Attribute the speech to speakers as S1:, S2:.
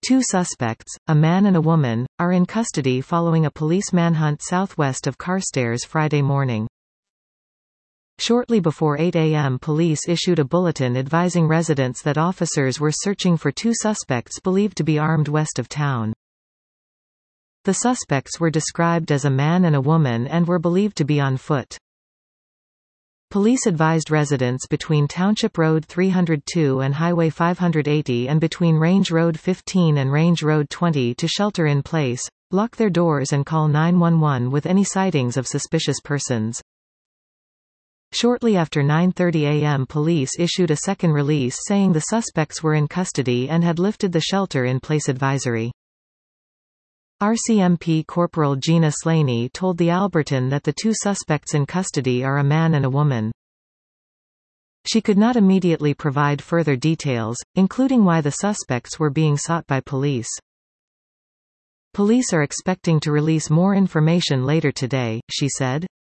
S1: Two suspects, a man and a woman, are in custody following a police manhunt southwest of Carstairs Friday morning. Shortly before 8 a.m. police issued a bulletin advising residents that officers were searching for two suspects believed to be armed west of town. The suspects were described as a man and a woman and were believed to be on foot. Police advised residents between Township Road 302 and Highway 580 and between Range Road 15 and Range Road 20 to shelter in place, lock their doors and call 911 with any sightings of suspicious persons. Shortly after 9:30 a.m. police issued a second release saying the suspects were in custody and had lifted the shelter-in-place advisory. RCMP Corporal Gina Slaney told the Alberton that the two suspects in custody are a man and a woman. She could not immediately provide further details, including why the suspects were being sought by police. Police are expecting to release more information later today, she said.